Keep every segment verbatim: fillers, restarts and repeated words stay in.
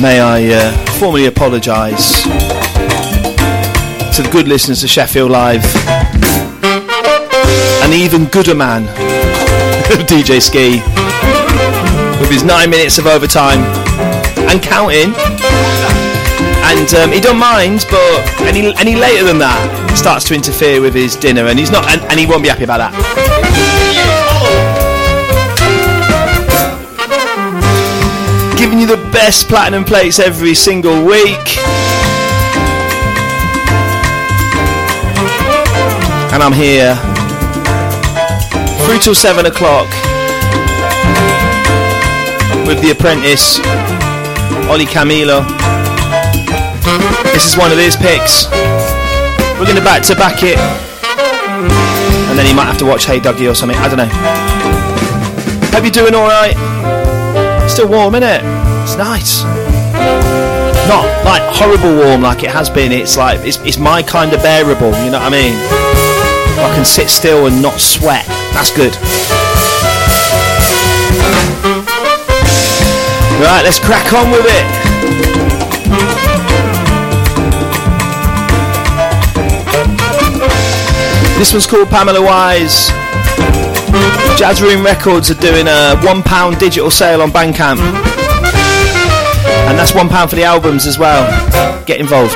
may I uh, formally apologise to the good listeners of Sheffield Live and the even gooder man D J Ski with his nine minutes of overtime and counting, and um, he don't mind, but any any later than that starts to interfere with his dinner, and he's not, and, and he won't be happy about that. Giving you the best platinum plates every single week, and I'm here through till seven o'clock with the apprentice Ollie Camilo. This is one of his picks. We're going to back to back it, and then he might have to watch Hey Dougie or something, I don't know. Hope you're doing alright. Still warm, innit? It's nice. Not like horrible warm like it has been. It's like it's, it's my kind of bearable, you know what I mean? I can sit still and not sweat. That's good. Right, let's crack on with it. This one's called Pamela Wise. Jazz Room Records are doing a one pound digital sale on Bandcamp, and that's one pound for the albums as well. Get involved.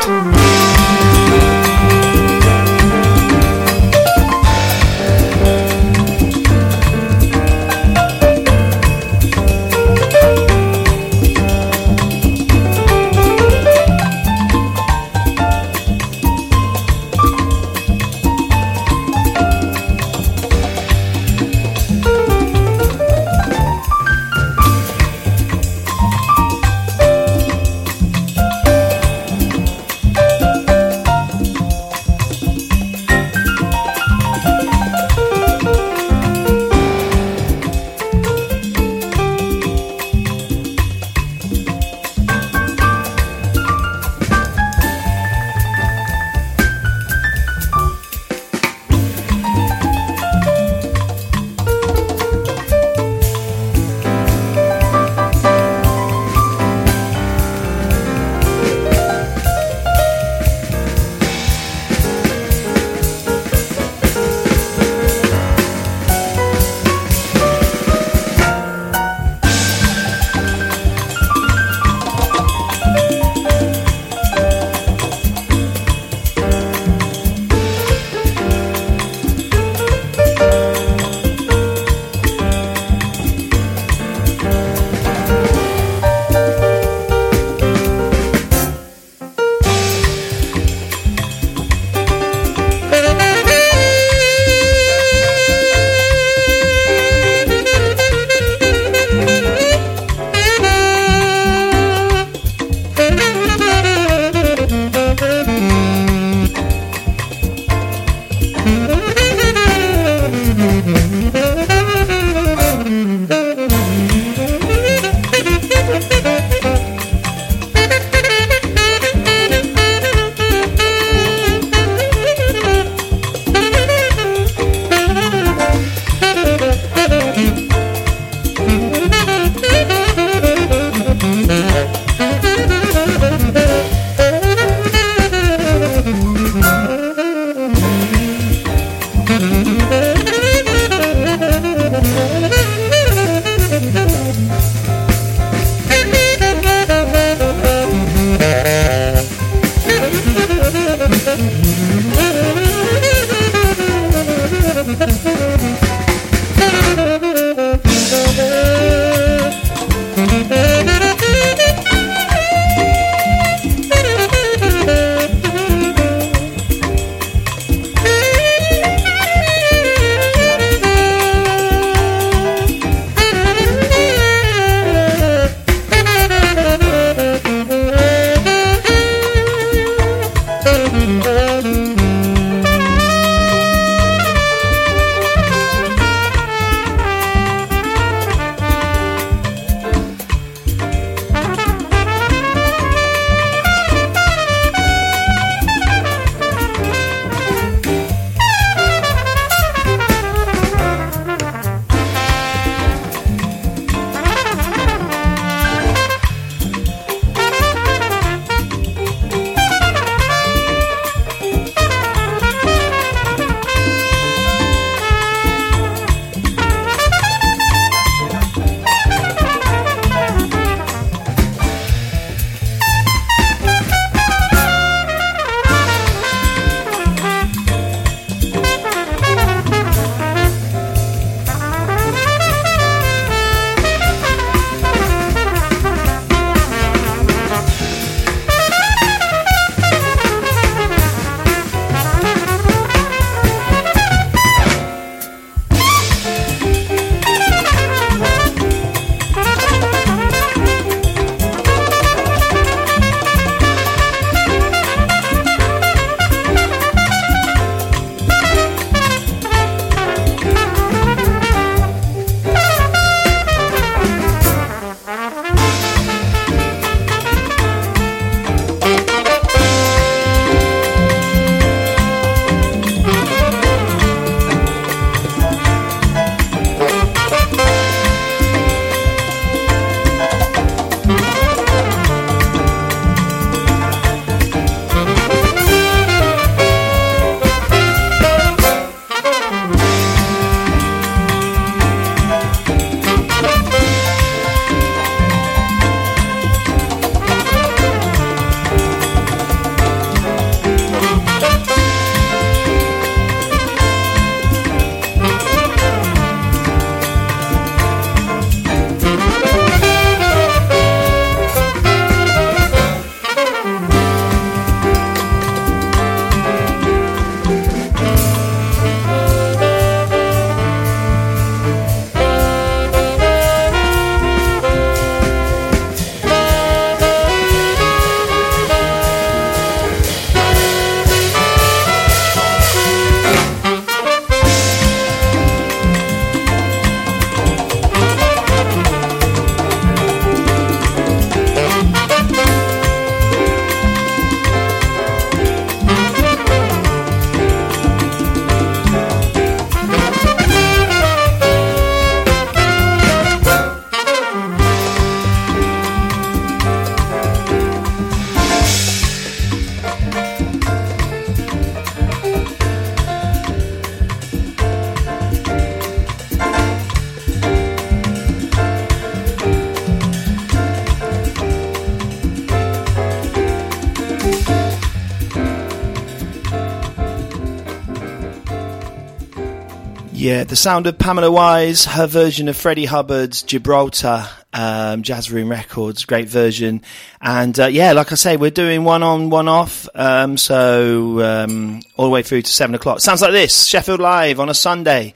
Yeah, the sound of Pamela Wise, her version of Freddie Hubbard's Gibraltar, um, Jazz Room Records, great version. And, uh, yeah, like I say, we're doing one on, one off, um, so, um, all the way through to seven o'clock. Sounds like this, Sheffield Live on a Sunday.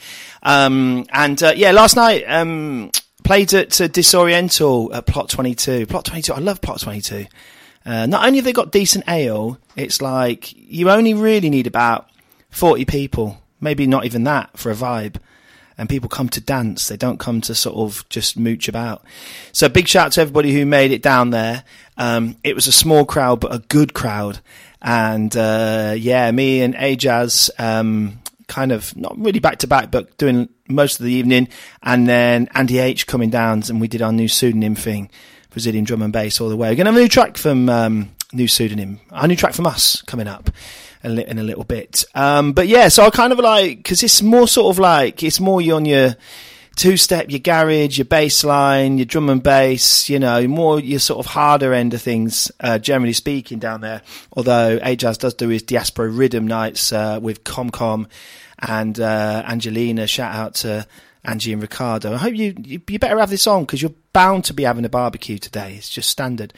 Um, and, uh, yeah, last night, um, played at uh, Disoriental at Plot twenty-two. Plot twenty-two, I love Plot twenty-two. Uh, not only have they got decent ale, it's like, you only really need about forty people. Maybe not even that for a vibe. And people come to dance. They don't come to sort of just mooch about. So big shout out to everybody who made it down there. Um, it was a small crowd, but a good crowd. And, uh, yeah, me and Ajaz, um, kind of not really back to back, but doing most of the evening. And then Andy H coming down, and we did our new pseudonym thing, Brazilian drum and bass all the way. We're going to have a new track from, um, new pseudonym, a new track from us coming up in a little bit. Um, but yeah, so I kind of like, because it's more sort of like, it's more on your two-step, your garage, your bass line, your drum and bass, you know, more your sort of harder end of things, uh, generally speaking down there. Although Ajaz does do his Diaspora Rhythm nights, uh, with ComCom and, uh, Angelina. Shout out to Angie and Ricardo. I hope you, you, you better have this on, because you're bound to be having a barbecue today. It's just standard.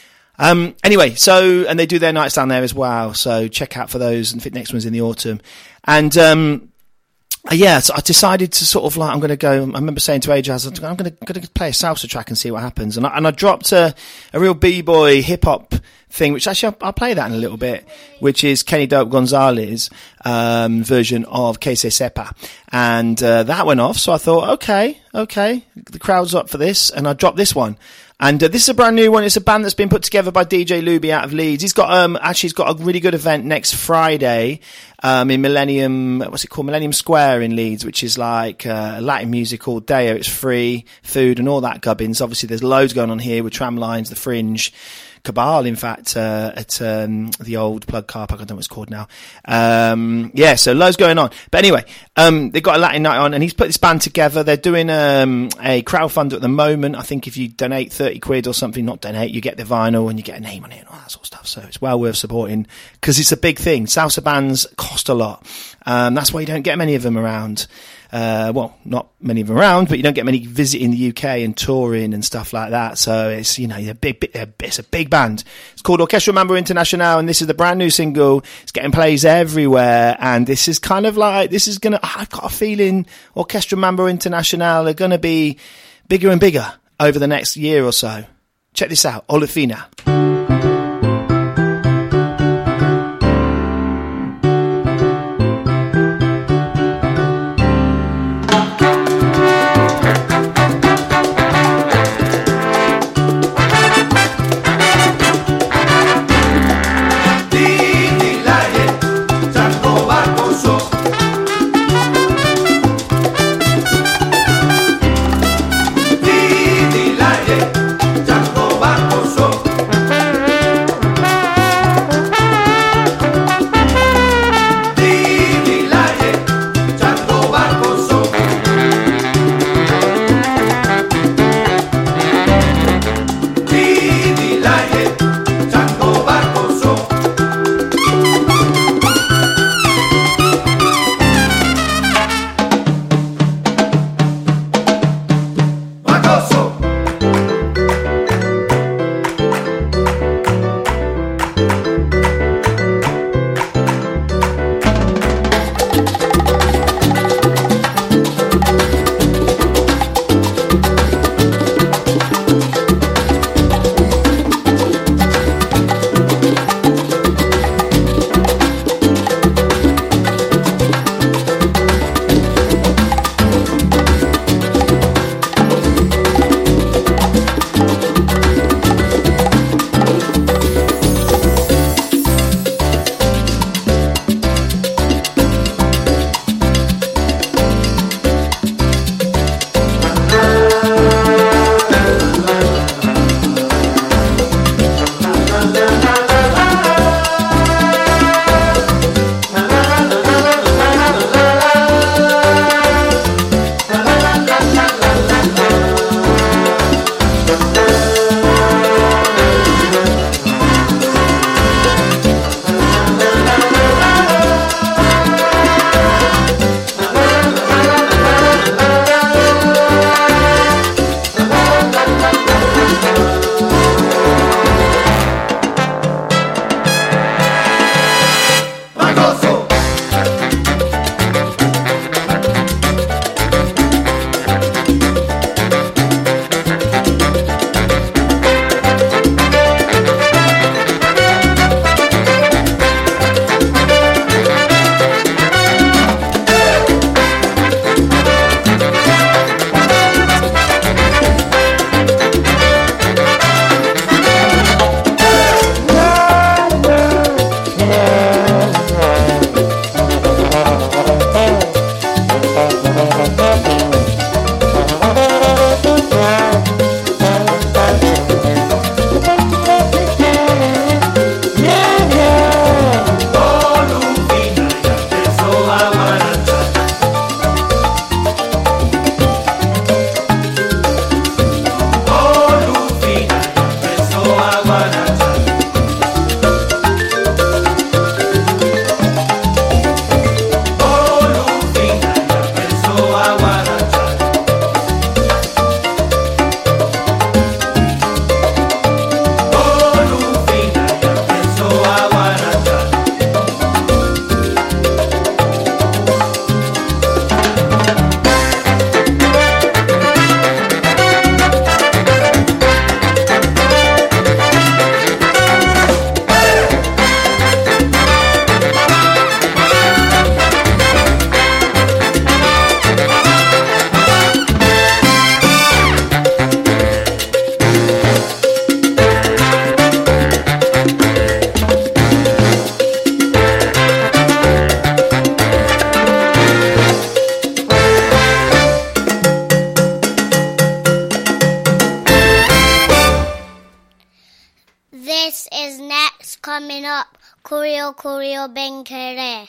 Um, anyway, so, and they do their nights down there as well, so check out for those, and I think next one's in the autumn. And, um, yeah, so I decided to sort of like, I'm going to go, I remember saying to Ajaz, I'm going to, going to play a salsa track and see what happens. And I, and I dropped a, a real b-boy hip-hop thing, which actually I'll, I'll play that in a little bit, which is Kenny Dope Gonzalez, um, version of Que Se Sepa. And, uh, that went off, so I thought, okay, okay, the crowd's up for this, and I dropped this one. And uh, this is a brand new one. It's a band that's been put together by D J Luby out of Leeds. He's got um actually he's got a really good event next Friday um in Millennium, what's it called, Millennium Square in Leeds, which is like uh, Latin music all day. It's free food and all that gubbins. Obviously, there's loads going on here with tram lines, the Fringe, Cabal, in fact, uh, at um, the old plug car park. I don't know what it's called now. Um, yeah, so loads going on. But anyway, um, they've got a Latin night on, and he's put this band together. They're doing um, a crowdfunder at the moment. I think if you donate thirty quid or something, not donate, you get the vinyl and you get a name on it and all that sort of stuff. So it's well worth supporting, because it's a big thing. Salsa bands cost a lot. Um, that's why you don't get many of them around. Uh, well, not many of them around, but you don't get many visiting the U K and touring and stuff like that. So it's, you know, a big, big, it's a big band. It's called Orchestra Mambo International, and this is the brand new single. It's getting plays everywhere, and this is kind of like, this is gonna, I've got a feeling Orchestra Mambo International are gonna be bigger and bigger over the next year or so. Check this out, Olefina. Didi Laye, Jacoba Coso. Coming up, Kurio Kurio Benkere.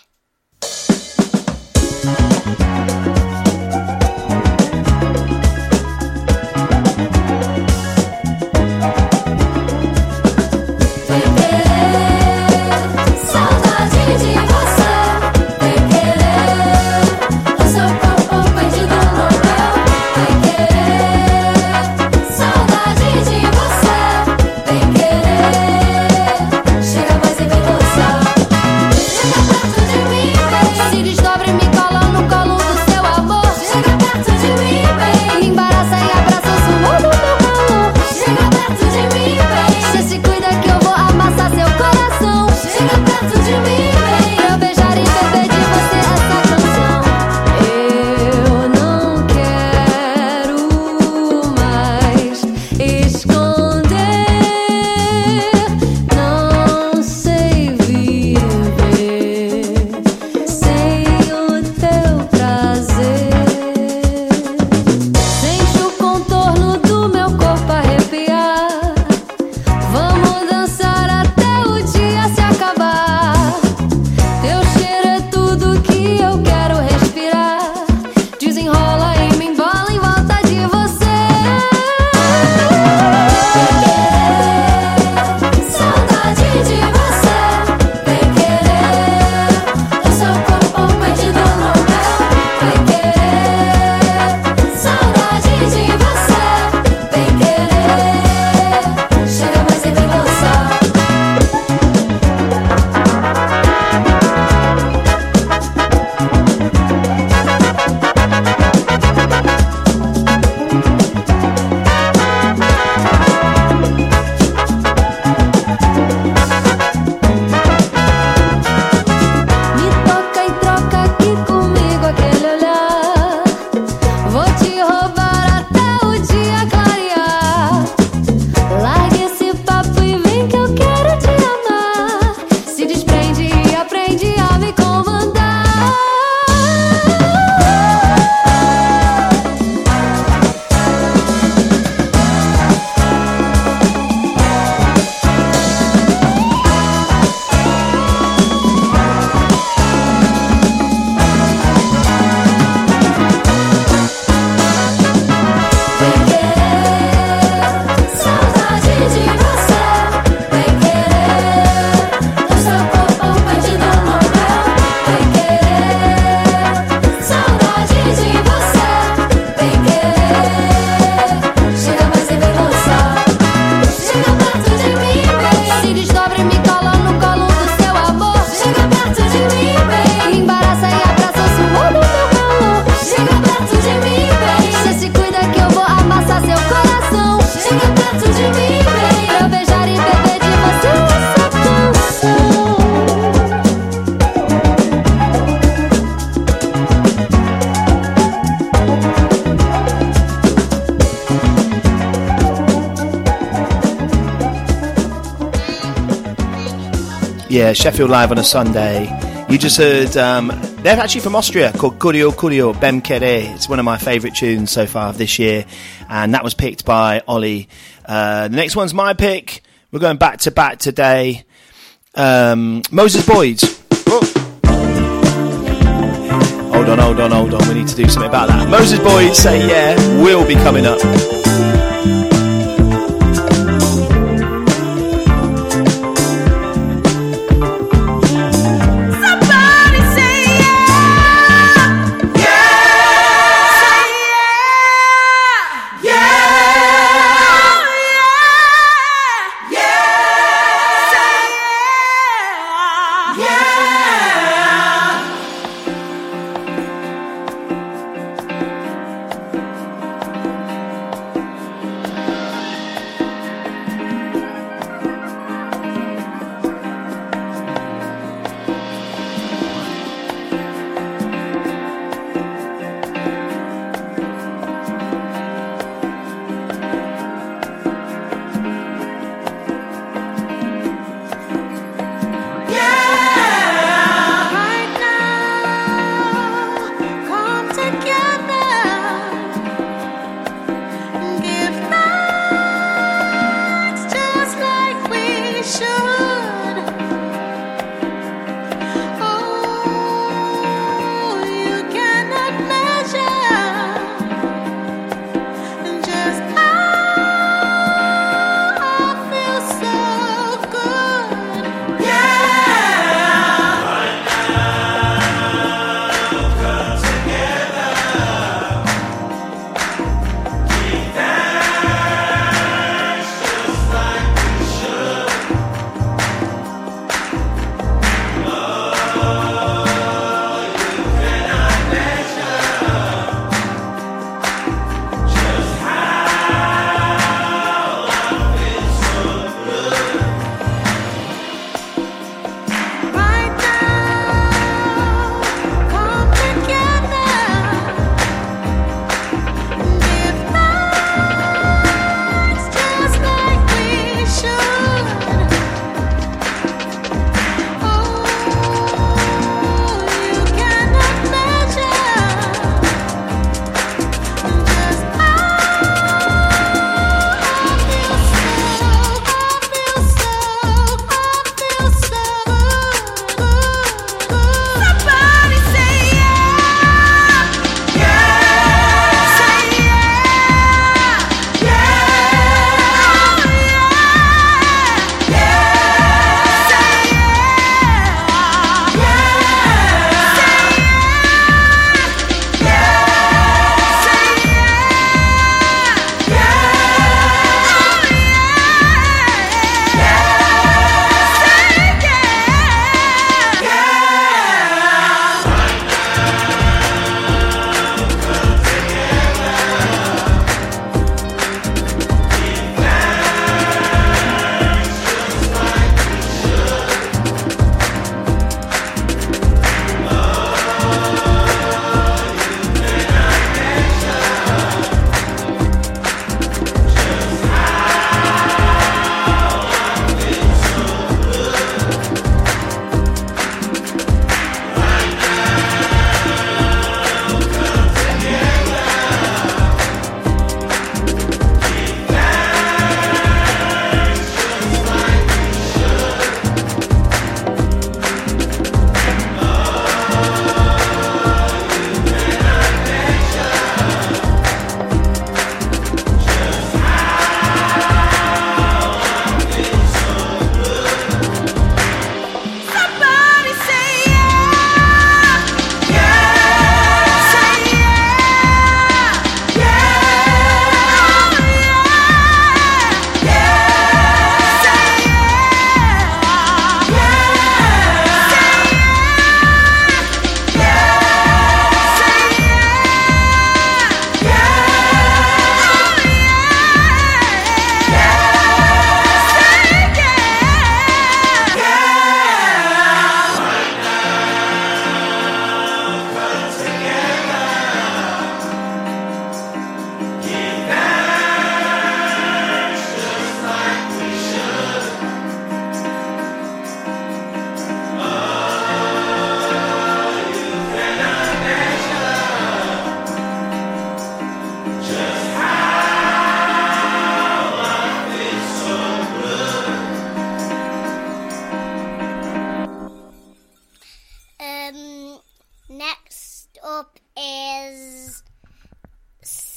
Yeah, Sheffield Live on a Sunday. You just heard um, They're actually from Austria, called Curio Curio Bem Querer. It's one of my favourite tunes so far of this year, and that was picked by Ollie. Uh, the next one's my pick. We're going back to back today. Um, Moses Boyd. Oh. Hold on, hold on, hold on. We need to do something about that. Moses Boyd, Say Yeah, will be coming up.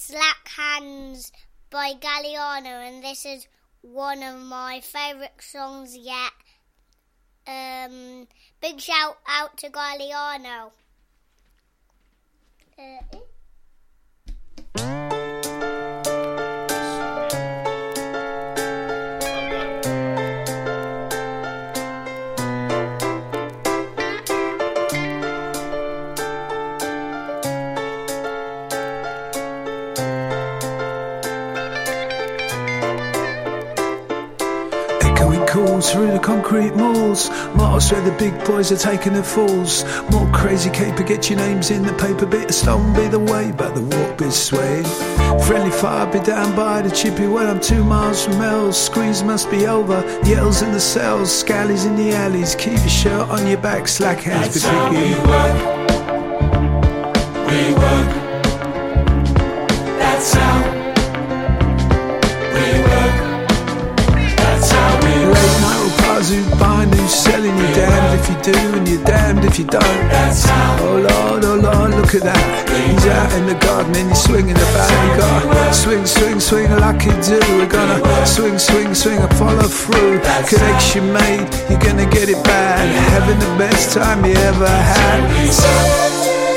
Slack Hands by Galliano, and this is one of my favourite songs yet. Um, big shout out to Galliano. Uh, Calls through the concrete malls, miles where the big boys are taking their falls. More crazy caper, get your names in the paper. Bit of stone be the way, but the walk be swaying. Friendly fire be down by the chippy when I'm two miles from Mel's. Screens must be over, yells in the cells, scallies in the alleys. Keep your shirt on your back, slack hands be That's how we work. We work. That's how we work. Late night replies, who's buying, who's selling. You're damned if you do and you're damned if you don't. That's how. Oh Lord, oh Lord, look at that. He's out in the garden and he's swinging the bat. He got swing, swing, swing like he do. We're gonna swing, swing, swing and follow through. Connection made, you're gonna get it bad. Having the best time you ever had.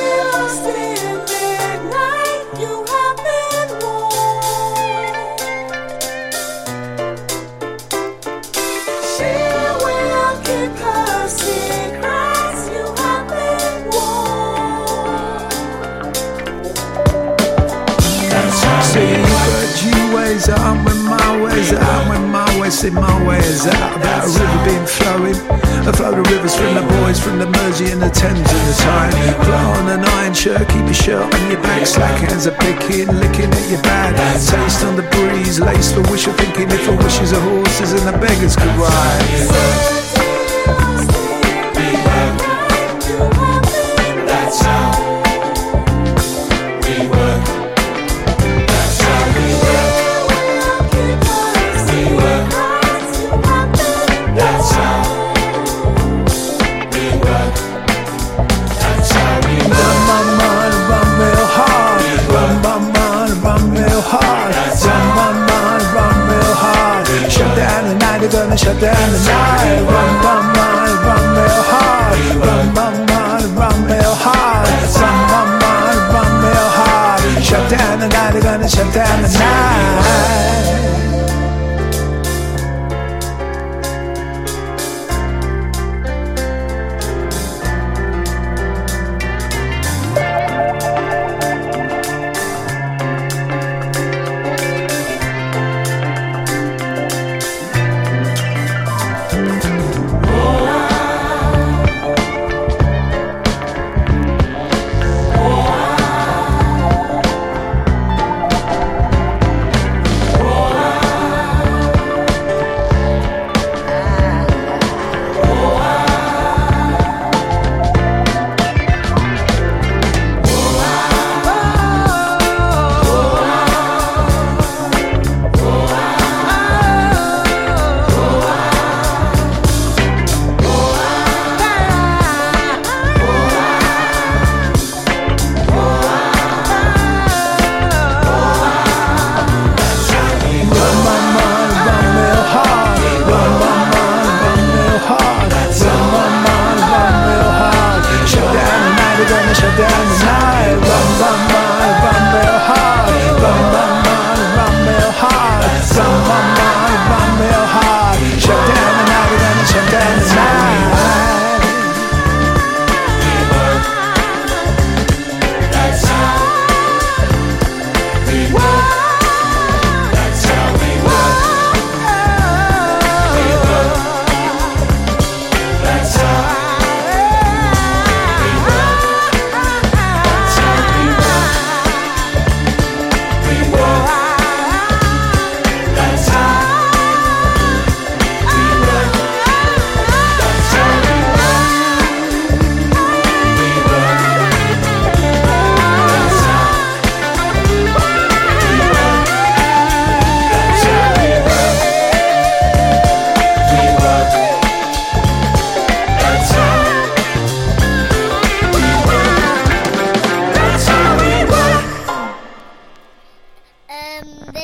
I'm with my ways out, I'm with my ways, see my way is out. About a river being flowing, a flow of rivers from the boys, from the Mersey and the Thames in the time. Put on an iron shirt, keep your shirt on your back, slack hands are picking, licking at your bag. Taste on the breeze, lace for wishful thinking, if a wishes are horses and the beggars could ride. That's how we work. They're gonna shut down the night. Run, run, run, run real hard. Run, run, run, run real hard. Run, run, run, run real hard. Shut down the night. They're gonna shut down the night. Oh,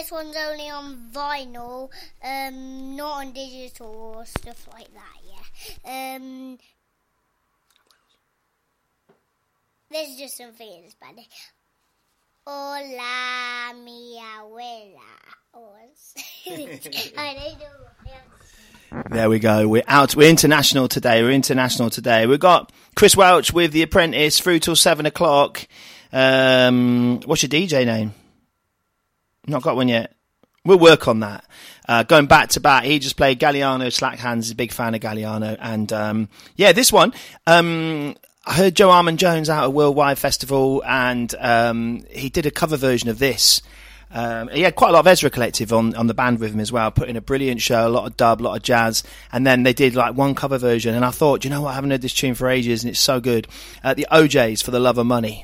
this one's only on vinyl, um, not on digital or stuff like that, yeah. Um, this is just something in Spanish. Hola, mi abuela. I don't know. There we go. We're out. We're international today. We're international today. We've got Chris Welch with The Apprentice through till seven o'clock. Um, what's your D J name? Not got one yet. We'll work on that. Uh, going back to back, he just played Galliano, Slack Hands. He's a big fan of Galliano. And, um, yeah, this one, um, I heard Joe Armand Jones out at Worldwide Festival, and, um, he did a cover version of this. Um, he had quite a lot of Ezra Collective on, on the band with him as well, put in a brilliant show, a lot of dub, a lot of jazz, and then they did like one cover version, and I thought, you know what, I haven't heard this tune for ages, and it's so good. Uh, the O Js, For the Love of Money.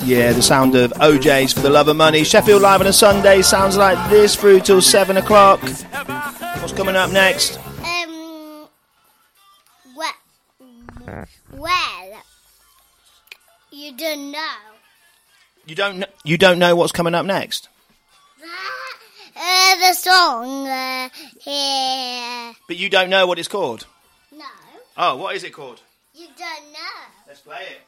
Yeah, the sound of O J's For the Love of Money. Sheffield Live on a Sunday sounds like this through till seven o'clock. What's coming up next? Um, well, well, you don't know. You don't. Kn- you don't know what's coming up next. Uh, the song uh, here. But you don't know what it's called. No. Oh, what is it called? You don't know. Let's play it.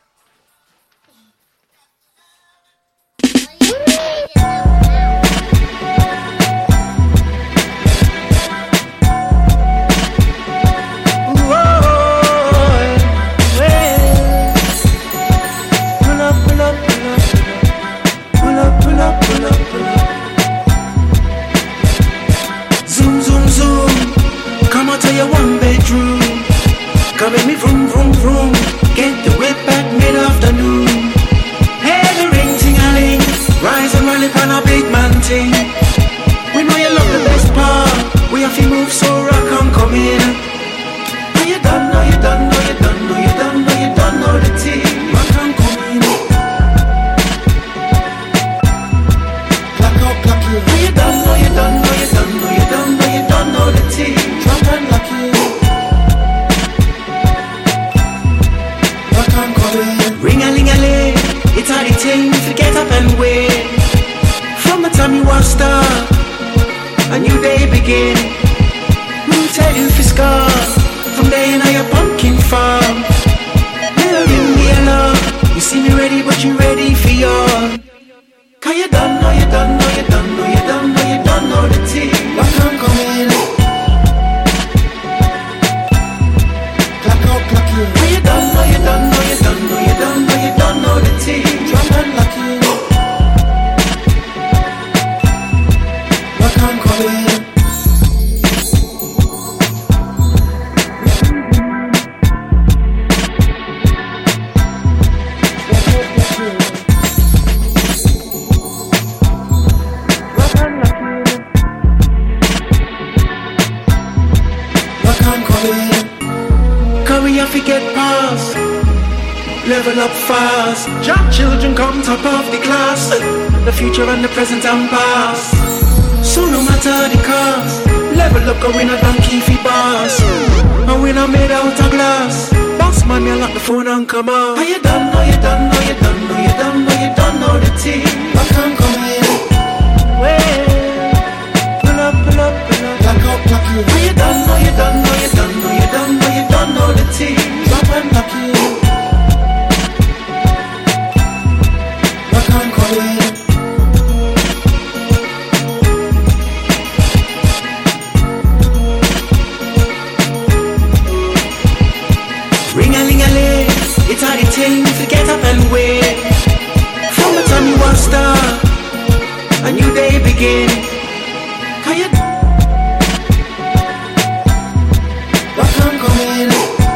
Zoom, zoom, zoom. Come out to your one bedroom. Come in me vroom, vroom, vroom. Get the whip back mid-afternoon. Hey, the ring, ting-a-ling. Rise and rally on a big man ting. We know you love the best part. We have to move so rock and come in. Know you done, know you done, know you done, know you done, know you done, know the team. Rock and come in. Clack out, clack in. Know you done, know you done, know you done, know you done, know you done, know the team. Drop and lock in. Rock and come in. Ring-a-ling-a-ling. It's all the thing to get up and win. From the time you are start, a new day begin. Who tell you if it's gone? From there in your pumpkin farm. Never ring me alarm. You see me ready, but you ready for your. Cause you done, know you done, know you done, know you done, know you done, know the team. Rock and come in. Clack out, clack in. Know you done, know you done, know you done, know you done, know you done, know the team. Drum and lock in. Rock and come in. Get past, level up fast. Young children come top of the class. The future and the present and past. So no matter the cost, level up, go win a donkey fi boss. A winner made out of glass. Boss man, me lock the phone and come out. Are you done? Know you done? Know you done? Know you done? Know you done? Know the team. I can't come in. Well, pull up, pull up, pull up. Clack out, clack in. Are you done? Know you done? Know you done? Know you done? Know you done? Know the team. Drop and lock in. Rock and come in. Ring-a-ling-a-ling. It's all the thing to get up and win. From the time you are start, a new day begin. Can you rock and come in?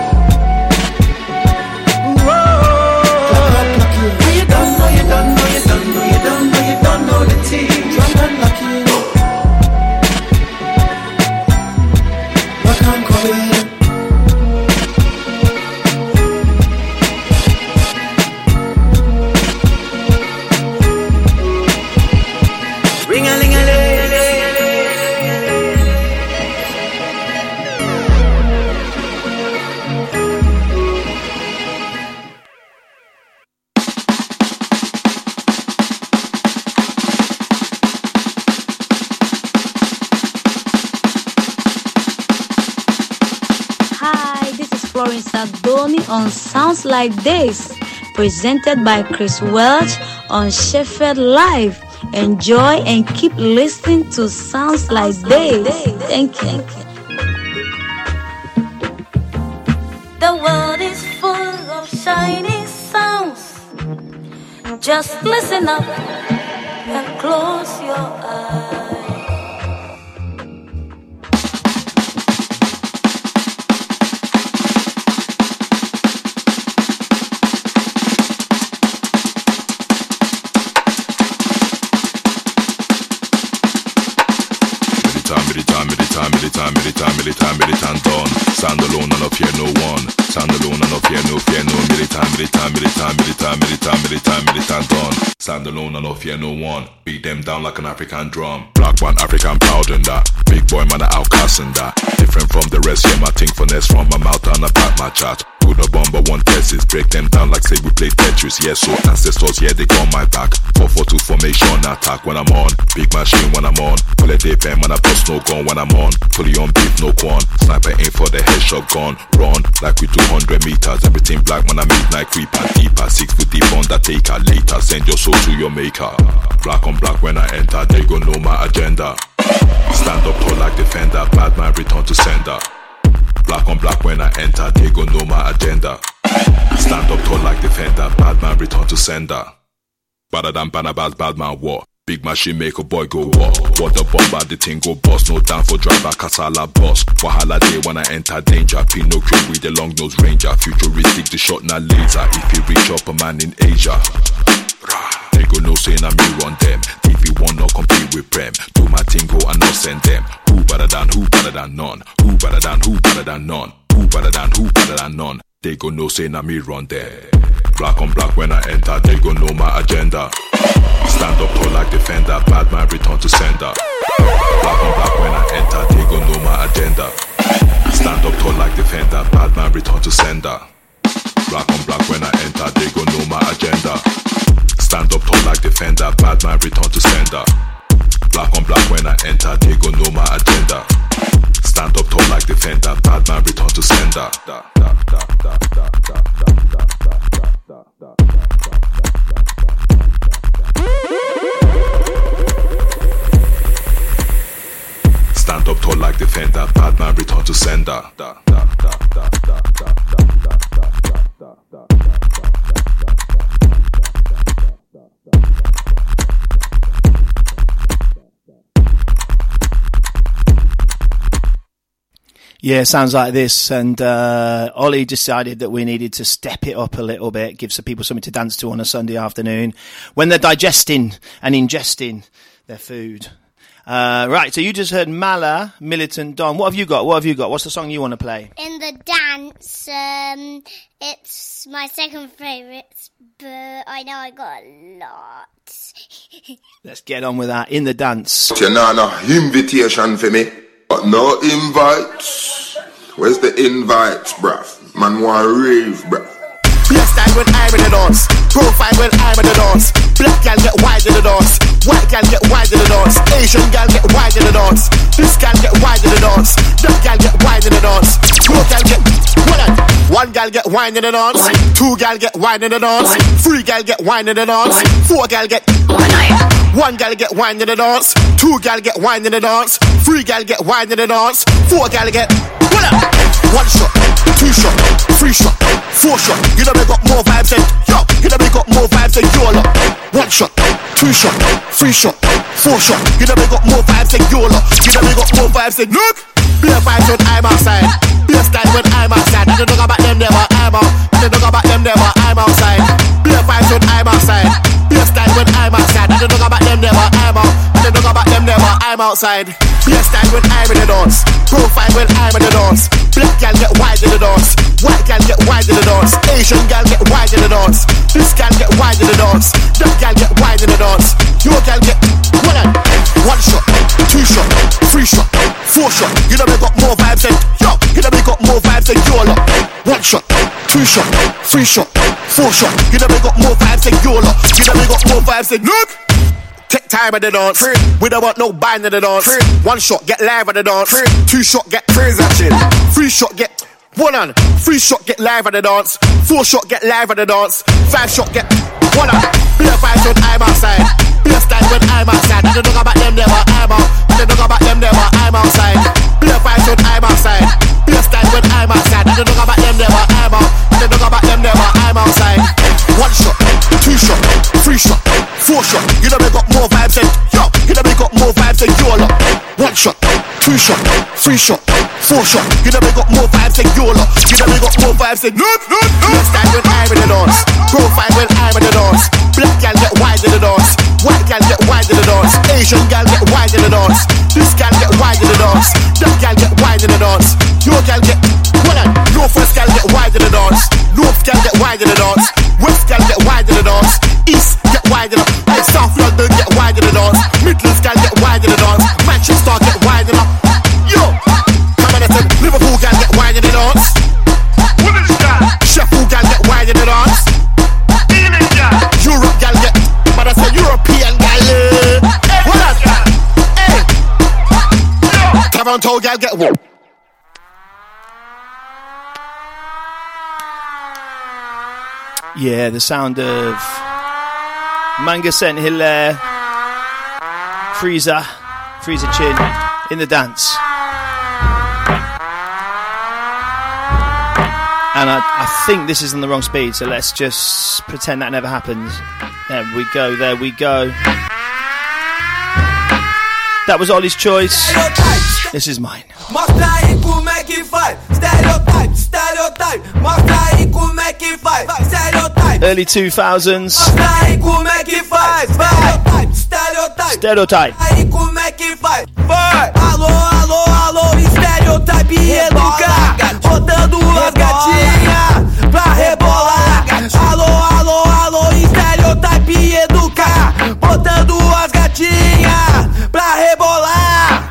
On Sounds Like This, presented by Chris Welch on Sheffield Live. Enjoy and keep listening to Sounds Like This. Thank you. The world is full of shiny sounds. Just listen up and close your eyes. militant, militant, militant, militant, militant, militant on. Stand alone and no fear no one. Stand alone and no fear no fear no. Militant, militant, militant, militant, militant, militant, militant on. Stand alone and no fear no one. Beat them down like an African drum. Black one African proud in that. Big boy man, I outcasting that. Different from the rest, yeah, my think finesse from my mouth and I back my chat. Put a bomb but one test is break them down like say we play Tetris. Yeah, so ancestors, yeah, they got my back. four four two formation, attack when I'm on. Big machine when I'm on. Pull a day pen when I bust no gun when I'm on. Fully on beat, no quan. Sniper aim for the headshot gun. Run like we do one hundred meters. Everything black when I midnight creeper. Deeper, six foot deep undertaker. Later, send your soul to your maker. Black on black when I enter, they gon' know my agenda. Stand up tall like defender. Bad man return to sender. Black on black when I enter, they gon' know my agenda. Stand up tall like defender, bad man return to sender. Badder than Banabas, bad man war. Big machine make a boy go war. What the bomber, the thing go bust. No time for driver, Kasala boss. Wahala day when I enter danger. Pinocchio with the long nose ranger. Futuristic, the shot not laser. If you reach up a man in Asia, they go no saying I'm me on them. T V one not compete with Prem. Do my thing go and not send them. Who better than who better than none? Who better than who better than none? Who better than who better than none? They go no saying I'm me run them. Black on black when I enter, they go know my agenda. Stand up tall like defender, bad man return to sender. Black on black when I enter, they go know my agenda. Stand up tall like defender, bad man return to sender. Black on black when I enter, they go know my agenda. Stand up tall like defender, bad man return to sender. Black on black when I enter, they go know my agenda. Stand up tall like defender, bad man return to sender. Stand up tall like defender, bad man return to sender. Yeah, sounds like this. And uh, Ollie decided that we needed to step it up a little bit, give some people something to dance to on a Sunday afternoon when they're digesting and ingesting their food. Uh, right, so you just heard Mala, Militant Don. What have you got? What have you got? What's the song you want to play? In the dance, um, it's my second favourite, but I know I got a lot. Let's get on with that. In the dance. You know, no invitation for me, but no invites. Where's the invites, bruv? Man want rave, bruv. Hairstyle when I'm in the dance. Profile when I'm in the dance. Black gal get wide in the dance. White gal get wide in the dance. Asian gal get wide in the dance. This gal get wide in the dance. That gal get wide in the dance. Two gal get hold on. One gal get wide in the dance. Two gal get wide in the dance. Three gal get wide in the dance. Four gal get one gal get wide in the dance. Two gal get wide in the dance. Three gal get wide in the dance. Four gal get hold on. One shot, two shot, three shot, four shot. You know we got more vibes than yo. You know we got more vibes than your lot. One shot, two shot, three shot, four shot. You know we got more vibes than your lot. You know we got more vibes than look. Beer vibes when I'm outside. Beer style when I'm outside. I don't know about them never. I'm out. I don't know about them never. I'm outside. Beer vibes when I'm outside. Beer style when I'm outside. I don't know about them never. I'm out. I don't know about them never. I'm outside. Beer style when I'm in the dance. Profile when I'm in the dance. Black gal get wide in the dance. White gal get wide in the dance. Asian gal get wide in the dance. This gal get wide in the dance. That gal get wide in the dance. Your gal get hold on. One shot, two shot, three shot, four shot. You know we got more vibes than yo. You know we got more vibes than your lot. One shot, two shot, three shot, four shot. You know we got more vibes than your lot. You know we got more vibes than look. Take time at the dance. Free. We don't want no bind at the dance. Free. One shot, get live at the dance. Free. Two shot, get praise action. Three shot, get one on. Three shot, get live at the dance. Four shot, get live at the dance. Five shot, get one on. Beer five when I'm outside. Beer style when I'm outside. I don't know about them never. I'm out. I don't know about them never. I'm outside. Beer five when I'm outside. Beer style when I'm outside. I don't know about them never. I'm out. I don't know about them never. I'm outside. One shot, two shot, three shot, four shot. You know we got more vibes than yo. You know we got more vibes than your lot. One shot, two shot, three shot, four shot. You know we got more vibes than your lot. You know we got more vibes than look, look, look. Hairstyle when I'm in the dance. Profile when I'm in the dance. Black gal get wide in the dance. White gal get wide in the dance. Asian gal get wide in the dance. This gal get wide in the dance. dance. That gal get wide in the dance. Your gal get, hold on. Northwest gal get wide in the dance. North gal get wide in the dance. West gal get wide in the dance. East get wide in the dance. Hey, South London get wide in the dance. Midlands gal get wide in the dance. Manchester get wide in the dance. Yo, come on, I said Liverpool gal get wide in the dance. Sheffield gal get wide in the dance. Europe gal get, but I say European gal. What else? Hey, Toronto gal get what? Yeah, the sound of Manga Saint Hilaire, Freezer, Freezer Chin in the dance. And I, I think this is on the wrong speed, so let's just pretend that never happens. There we go, there we go. That was Ollie's choice. This is mine. Mostra aí como é que faz. Stereotype, stereotype. Mostra aí como é que faz. Stereotype. Early two thousands. Mostra aí como é que faz. Stereotype, stereotype. Stereotype. Aí como é que faz. Vai. Alô, alô, alô, Stereotype e educa. Rodando as gatinhas pra rebolar. Alô, alô, alô, Stereotype e educa. Botando as gatinhas pra rebolar.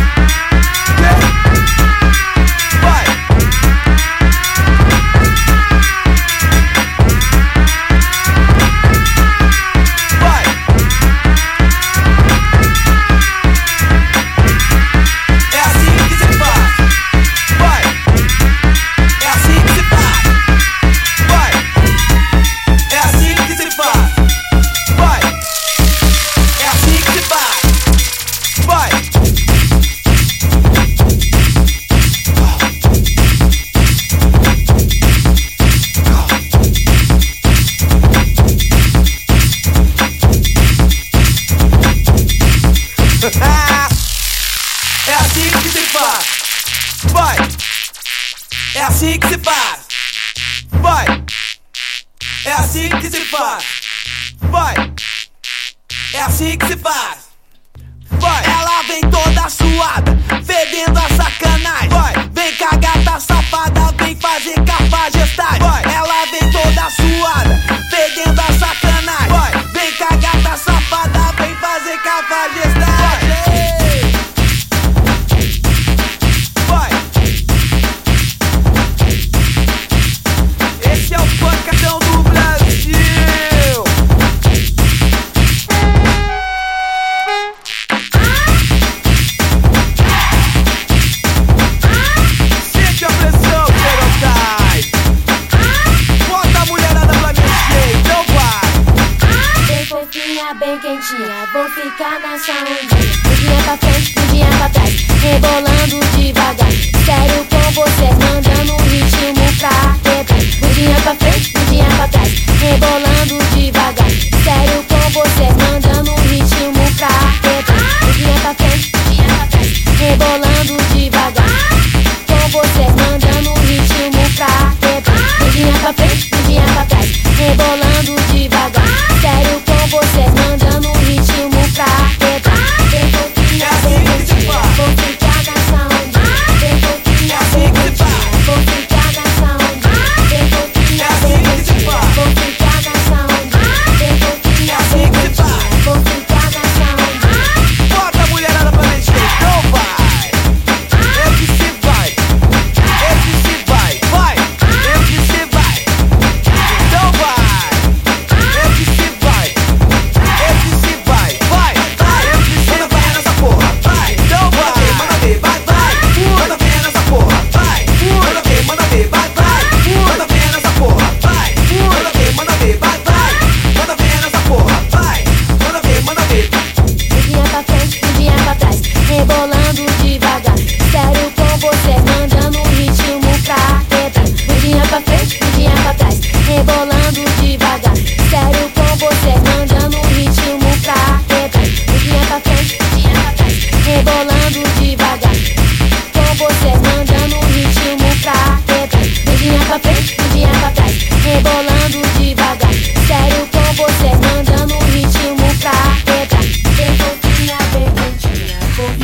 É assim que se faz. Vai. É assim que se faz. Vai. É assim que se faz. Vai. É assim que se faz. Vai. Ela vem toda suada, fedendo a sacanagem. Vai. Vem com a gata safada, vem fazer cafajestagem. Vai. Ela vem toda suada, fedendo a sacanagem. Vai. Vem com a gata safada, vem fazer cafajestagem. Esse é o pancadão do Brasil. Sente a pressão, Stereotype. Bota a mulherada pra mexer, então vai. Bem fofinha, bem quentinha, vou ficar nessa ondinha. Mudinha pra frente, mudinha pra trás, rebolando devagar. Sério com vocês, mandando um ritmo pra quebrar. Mudinha pra frente, mudinha pra trás, rebolando devagar. Sério com vocês, mandando um ritmo pra quebrar. Mudinha pra frente, mudinha pra trás, rebolando devagar. Com vocês, mandando um ritmo pra quebrar. Mudinha pra frente, mudinha pra trás, rebolando devagar. Sério com vocês, mandando um ritmo pra quebrar. Bem pouquinho, bem quentinha, vou ficar nessa ondinha. Bem pouquinho, bem quentinha, vou ficar nessa ondinha. Bem pouquinho, bem quentinha, vou ficar nessa ondinha. Bem pouquinho, bem quentinha,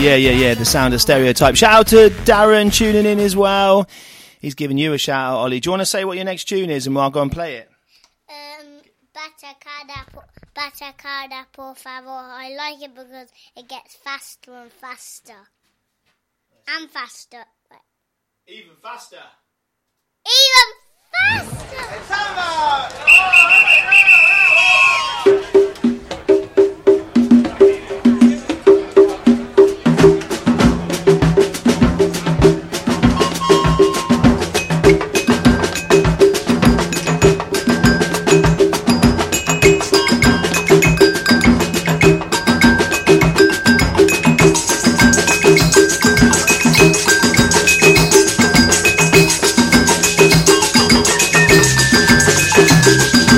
Yeah, yeah, yeah. The sound of Stereotype. Shout out to Darren tuning in as well. He's giving you a shout out, Ollie. Do you want to say what your next tune is, and we'll go and play it? Um, Batacada, Batacada, por favor. I like it because it gets faster and faster. And faster. Even faster. Even faster. It's over. We'll be right back.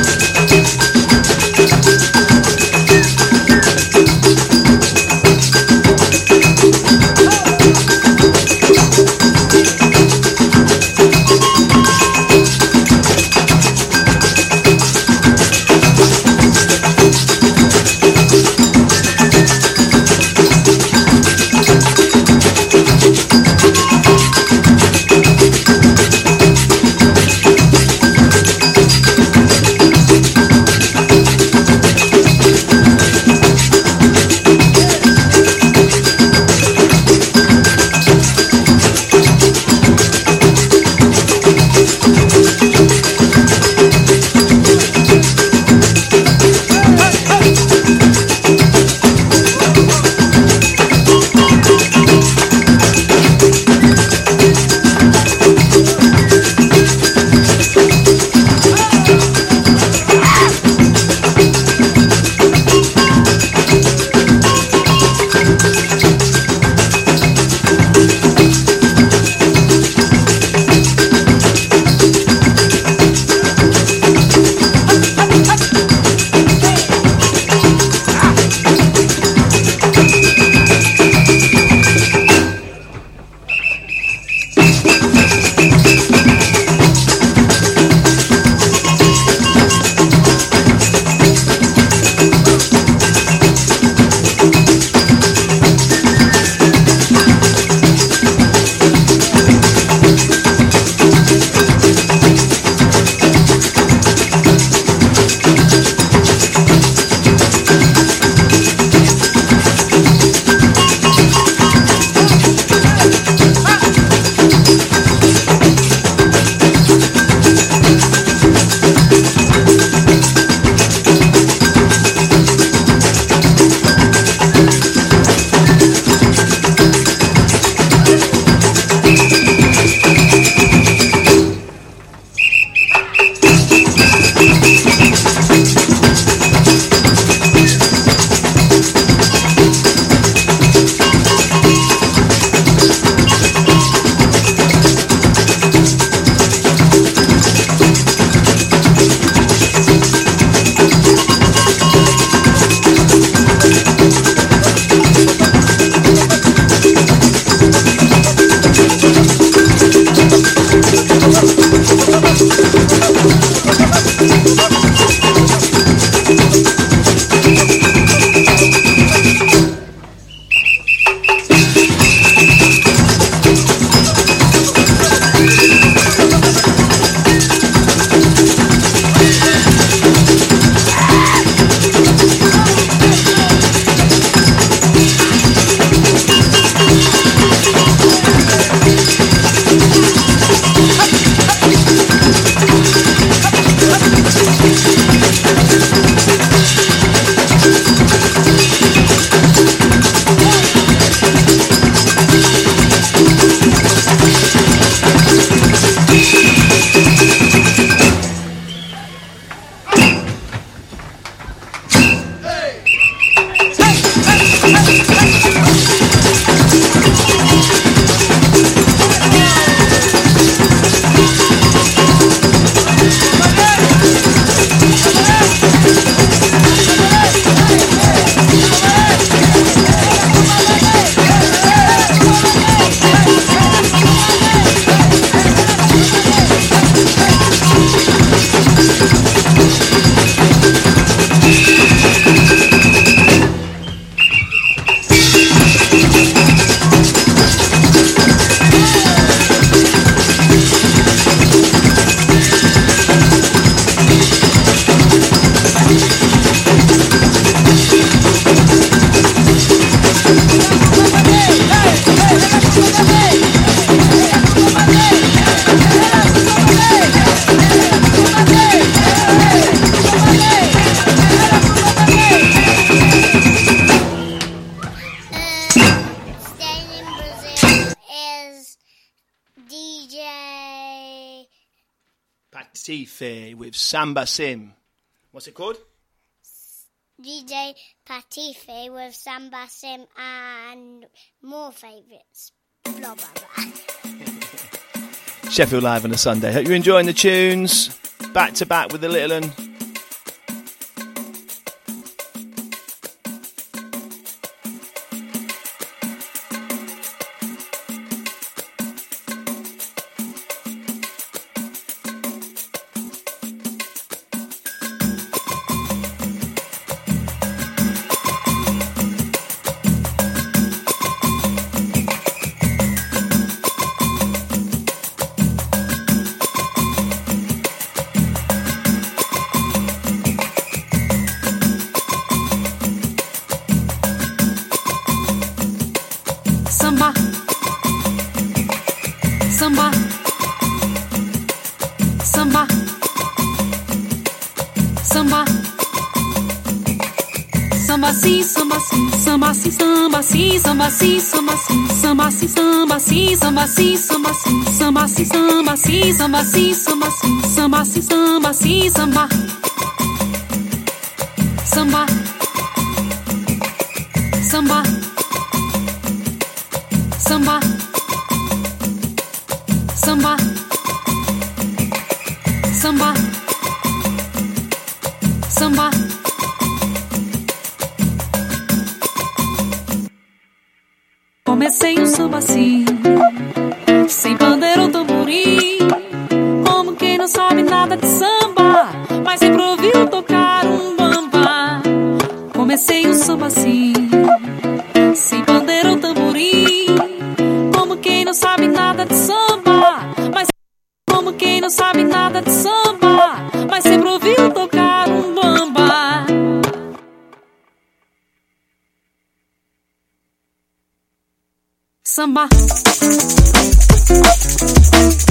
Patife with Samba Sim. What's it called? D J Patife with Samba Sim and more favourites. Blah, blah, blah. Sheffield Live on a Sunday. Hope you're enjoying the tunes. Back to back with the little one. Samba sim, samba sim, samba sim, samba sim, samba sim, samba sim, samba sim, samba sim, samba sim, samba sim, samba sim, samba sim, samba sim, samba sim, samba, samba, samba, samba, samba, samba, samba. Comecei o samba assim, sem bandeira ou tamborim, como quem não sabe nada de samba, mas sempre ouviu tocar um bamba. Comecei o samba assim, sem bandeira ou tamborim, como quem não sabe nada de samba, mas como quem não sabe nada de samba, mas sempre ouviu tocar um bamba. Samba.